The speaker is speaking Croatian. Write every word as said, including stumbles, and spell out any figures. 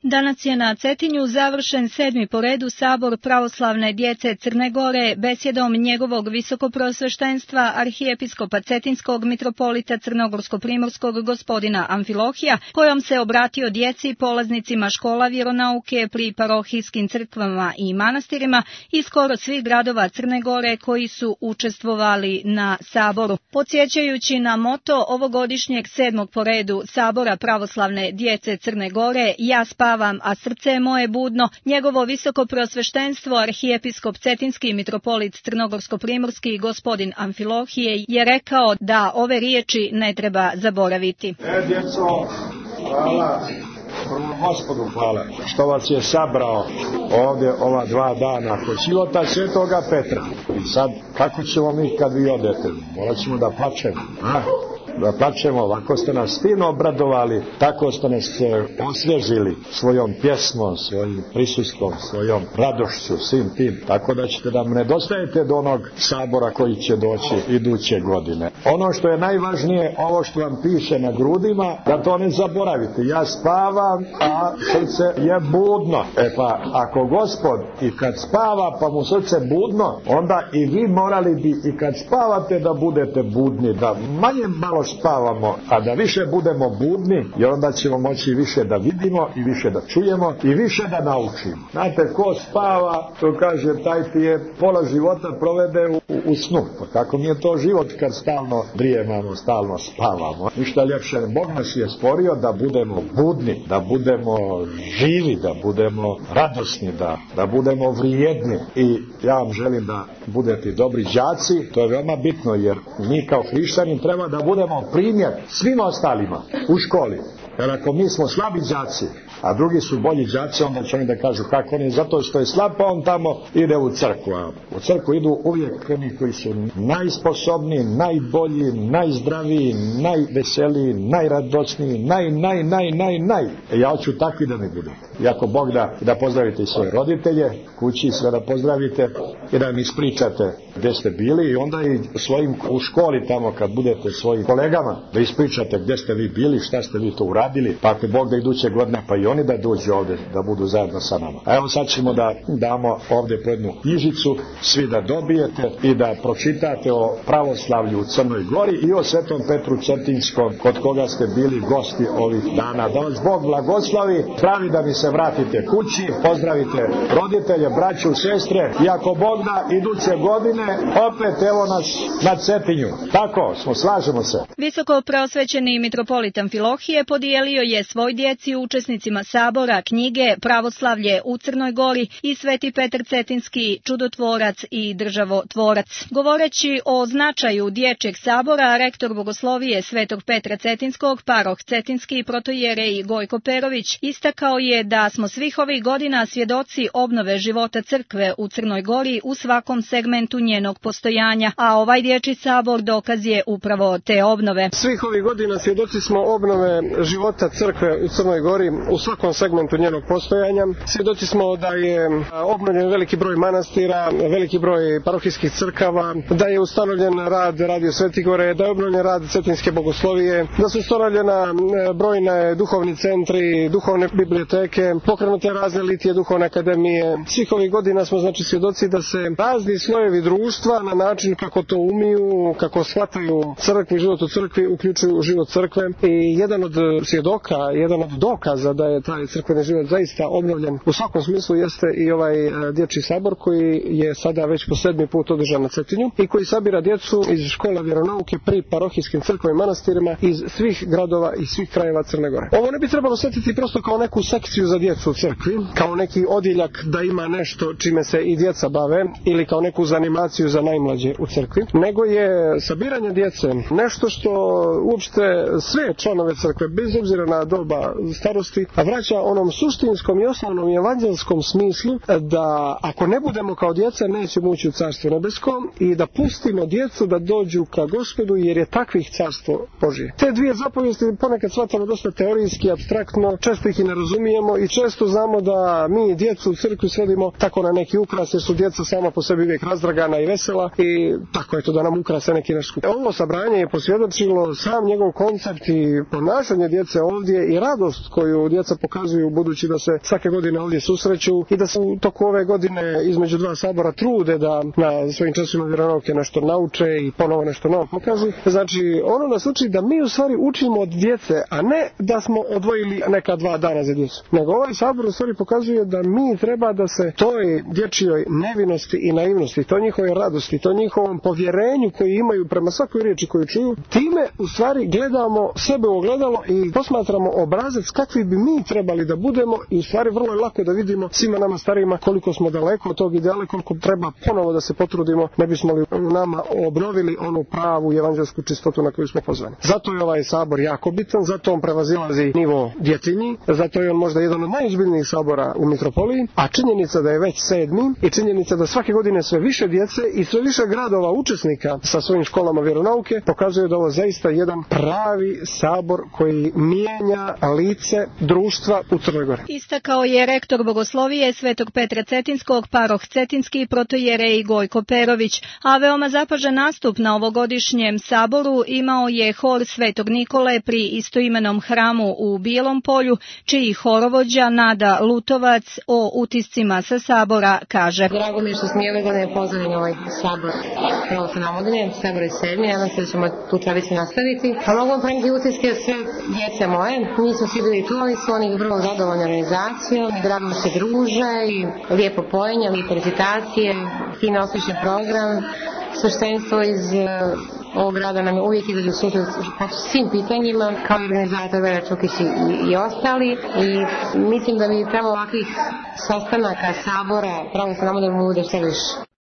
Danas je na Cetinju završen sedmi po redu sabor pravoslavne djece Crne Gore besjedom njegovog visokoprosveštenstva arhijepiskopa Cetinskog mitropolita Crnogorsko-primorskog gospodina Amfilohija, kojom se obratio djeci polaznicima škola vjeronauke pri parohijskim crkvama i manastirima iz skoro svih gradova Crne Gore koji su učestvovali na saboru. Podsjećajući na moto ovogodišnjeg sedmog po redu sabora pravoslavne djece Crne Gore, ja spavam, a srce je moje budno, njegovo visoko prosveštenstvo arhijepiskop Cetinski mitropolit Crnogorsko-primorski gospodin Amfilohije je rekao da ove riječi ne treba zaboraviti. E, djeco, hvala. Prvo Gospodu hvala što vas je sabrao ovdje ova dva dana kod života Svetoga Petra. I sad, kako ćemo mi kad vi odete? Morat ćemo da plačemo, a? Da plačemo, ovako ste nas fino obradovali, tako ste nas osvježili svojom pjesmom, svojim prisustvom, svojom radošću, svim tim, tako da ćete nam nedostajete do onog sabora koji će doći iduće godine. Ono što je najvažnije, ovo što vam piše na grudima, da to ne zaboravite. Ja spavam, a srce je budno. E pa, ako Gospod i kad spava, pa mu srce budno, onda i vi morali bi i kad spavate da budete budni, da manje malo spavamo, a da više budemo budni, i onda ćemo moći više da vidimo i više da čujemo i više da naučimo. Znate, ko spava, to kaže, taj ti je pola života provede u, u, u snu. Pa kako mi je to život kad stalno drijemamo, stalno spavamo? Ništa ljepše. Bog nas je stvorio da budemo budni, da budemo živi, da budemo radosni, da, da budemo vrijedni. I ja vam želim da budete dobri đaci, to je veoma bitno, jer mi kao hrišćani treba da budemo primjer svima ostalima u školi. Jer ako mi smo slabi đaci, a drugi su bolji đaci, onda će oni da kažu kako on je, zato što je slab, pa on tamo ide u crkvu. A u crkvu idu uvijek oni koji su najsposobniji, najbolji, najzdraviji, najveseliji, najradosniji, naj, naj, naj, naj, naj. E ja hoću takvi da ne budem. I ako Bog da, da pozdravite i svoje roditelje, kući sve da pozdravite i da mi ispričate gdje ste bili, i onda i svojim u školi tamo kad budete svojim kolegama da ispričate gdje ste vi bili, šta ste vi to uradili, pa ako Bog da iduće godine pa i oni da dođu ovdje da budu zajedno sa nama. A evo sad ćemo da damo ovdje po jednu knjižicu, svi da dobijete i da pročitate o pravoslavlju u Crnoj Gori i o Svetom Petru Cetinskom, kod koga ste bili gosti ovih dana. Da vas Bog blagoslovi, pravi da mi se vratite kući, pozdravite roditelje, braću, sestre, i ako Bog da iduće godine opet evo nas na Cetinju. Tako smo, slažemo se. Visoko preosvećeni mitropolit Amfilohije podijelio je svoj djeci učesnicima sabora knjige Pravoslavlje u Crnoj Gori i Sveti Petar Cetinski, čudotvorac i državotvorac. Govoreći o značaju dječjeg sabora, rektor bogoslovije Svetog Petra Cetinskog, paroh Cetinski protojerej Gojko Perović, istakao je da smo svih ovih godina svjedoci obnove života crkve u Crnoj Gori u svakom segmentu njenog postojanja, a ovaj dječji sabor dokaz je upravo te obnove. Svih ovih godina svjedoci smo obnove života crkve u Crnoj Gori u svakom segmentu njenog postojanja. Svjedoci smo da je obnovljen veliki broj manastira, veliki broj parohijskih crkava, da je ustanovljen rad Radio Svetigore, da je obnovljen rad Cetinske bogoslovije, da su ustanovljena brojne duhovni centri, duhovne biblioteke, pokrenute razne litije, duhovne akademije. Svih ovih godina smo znači svjedoci da se razni slojevi društva na način kako to umiju, kako shvataju crkvu i život u crkvi, uključuju život crkve. I jedan od svjedoka, jedan od dokaza da je taj crkveni život zaista obnovljen u svakom smislu jeste i ovaj dječji sabor koji je sada već po sedmi put održan na Cetinju i koji sabira djecu iz škola vjeronauke pri parohijskim crkvama i manastirima iz svih gradova i svih krajeva Crne Gore. Ovo ne bi trebalo shvatiti prosto kao neku sekciju za djecu u crkvi, kao neki odjeljak da ima nešto čime se i djeca bave ili kao neku zanimaciju za najmlađe u crkvi, nego je sabiranje djece nešto što uopšte sve članove crkve, bez obzira na doba starosti, vraća onom suštinskom i osnovnom evanđelskom smislu da ako ne budemo kao djeca nećemo ući u Carstvo nebesko i da pustimo djecu da dođu ka Gospodu, jer je takvih Carstvo Božje. Te dvije zapovijesti ponekad shvatamo dosta teorijski, apstraktno, često ih i ne razumijemo i često znamo da mi djecu u crkvi sredimo tako na neki ukras, jer su djeca sama po sebi uvijek razdragana i vesela i tako je to da nam ukrase neki naš skup. Ovo sabranje je posvjedočilo sam njegov koncept i ponašanje djece djece ovdje i radost koju djeca pokazuju budući da se svake godine ovdje susreću i da se u toku ove godine između dva sabora trude da na svojim časovima vjeronauke nešto nauče i ponovo nešto novo pokažu. Znači, ono nas uči da mi u stvari učimo od djece, a ne da smo odvojili neka dva dana za djecu. Nego ovaj sabor u stvari pokazuje da mi treba da se toj dječjoj nevinosti i naivnosti, to njihove radosti, to njihovom povjerenju koji imaju prema svakoj riječi koju čuju, time u stvari gledamo sebe u ogledalo i posmatramo obrazac kakvi bi mi trebali da budemo i u stvari vrlo je lako da vidimo svima nama starijima koliko smo daleko od tog ideala, koliko treba ponovo da se potrudimo ne bismo li u nama obnovili onu pravu evanđelsku čistotu na koju smo pozvani. Zato je ovaj sabor jako bitan, zato on prevazilazi nivo djetinji, zato je on možda jedan od najozbiljnijih sabora u mitropoliji, a činjenica da je već sedmi i činjenica da svake godine sve više djece i sve više gradova učesnika sa svojim školama vjeronauke pokazuje da ovo zaista jedan pravi sabor koji mijenja lice društva u Crnoj Gori. Istakao je rektor Bogoslovije Svetog Petra Cetinskog, paroh Cetinski, protojerej Gojko Perović, a veoma zapažen nastup na ovogodišnjem saboru imao je hor Svetog Nikole pri istoimenom hramu u Bijelom Polju, čiji horovođa Nada Lutovac o utiscima sa sabora kaže: Drago mi je što smo i ove godine pozvali na ovaj sabor pravoslavne omladine, sabor je sedmi, nadam se da ćemo tu tradiciju nastaviti. A mogu vam prenijeti utiske sve djece moje, nisu svi bili tu, ali su oni vrlo zadovoljni organizacijom, drago se druže i lijepo pojenje, lijepe recitacije, fino osmišljen program, sveštenstvo iz ovog grada nam je uvijek izađu susret po svim pitanjima, kao i organizator Vera Čukić i, i ostali. I mislim da bi pravo ovakvih sastanaka, sabora, pravoslavne omladine bude sve više.